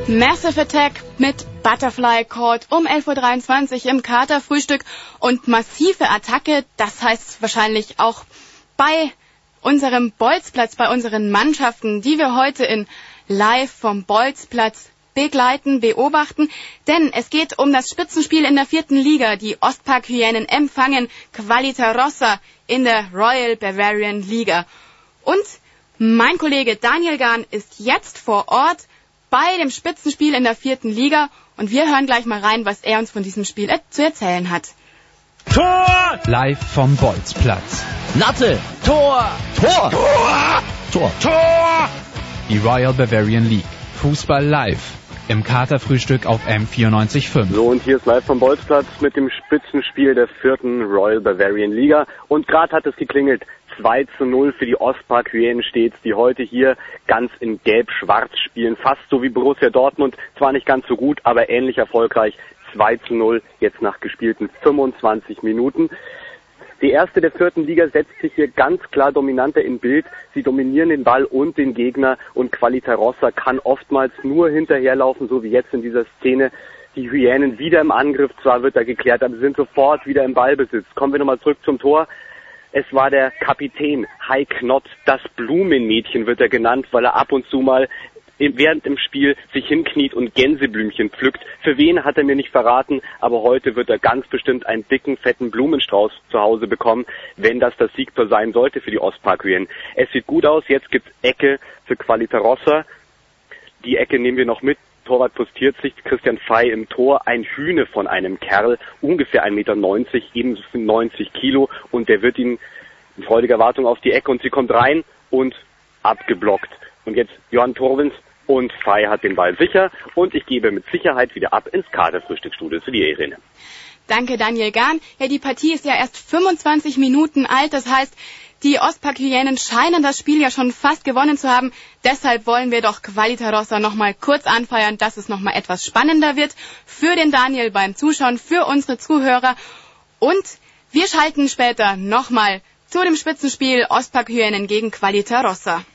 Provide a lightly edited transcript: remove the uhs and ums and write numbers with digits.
Massive Attack mit Butterfly Court um 11.23 Uhr im Katerfrühstück und massive Attacke, das heißt wahrscheinlich auch bei unserem Bolzplatz, bei unseren Mannschaften, die wir heute in Live vom Bolzplatz begleiten, beobachten, denn es geht um das Spitzenspiel in der 4. Liga. Die Ostpark-Hyänen empfangen Qualità Rossa in der Royal Bavarian Liga. Und mein Kollege Daniel Gahn ist jetzt vor Ort bei dem Spitzenspiel in der 4. Liga und wir hören gleich mal rein, was er uns von diesem Spiel zu erzählen hat. Tor! Live vom Bolzplatz. Latte! Tor! Tor! Tor! Tor! Tor! Die Royal Bavarian League. Fußball live. Im Katerfrühstück auf M94.5. So, und hier ist live vom Bolzplatz mit dem Spitzenspiel der 4. Royal Bavarian Liga. Und gerade hat es geklingelt. 2:0 für die Ostpark-Hyänen steht's, die heute hier ganz in Gelb-Schwarz spielen. Fast so wie Borussia Dortmund. Zwar nicht ganz so gut, aber ähnlich erfolgreich. 2:0 jetzt nach gespielten 25 Minuten. Die erste der 4. Liga setzt sich hier ganz klar dominanter in Bild. Sie dominieren den Ball und den Gegner und Qualità Rossa kann oftmals nur hinterherlaufen, so wie jetzt in dieser Szene. Die Hyänen wieder im Angriff, zwar wird da geklärt, aber sie sind sofort wieder im Ballbesitz. Kommen wir nochmal zurück zum Tor. Es war der Kapitän Hai Knott, das Blumenmädchen wird er genannt, weil er ab und zu mal während dem Spiel sich hinkniet und Gänseblümchen pflückt. Für wen hat er mir nicht verraten, aber heute wird er ganz bestimmt einen dicken, fetten Blumenstrauß zu Hause bekommen, wenn das Siegtor sein sollte für die Ostpark-Hyänen. Es sieht gut aus, jetzt gibt's Ecke für Qualità Rossa. Die Ecke nehmen wir noch mit. Torwart postiert sich, Christian Fey im Tor, ein Hühne von einem Kerl, ungefähr 1,90 Meter, ebenso 90 Kilo und der wird ihn in freudiger Wartung auf die Ecke und sie kommt rein und abgeblockt. Und jetzt Johann Torvins und Fey hat den Ball sicher und ich gebe mit Sicherheit wieder ab ins Kaderfrühstücksstudio zu dir, Irene. Danke, Daniel Gahn. Ja, die Partie ist ja erst 25 Minuten alt, das heißt, die Ostpark-Hyänen scheinen das Spiel ja schon fast gewonnen zu haben. Deshalb wollen wir doch Qualità Rossa nochmal kurz anfeiern, dass es nochmal etwas spannender wird. Für den Daniel beim Zuschauen, für unsere Zuhörer. Und wir schalten später nochmal zu dem Spitzenspiel Ostpark-Hyänen gegen Qualità Rossa.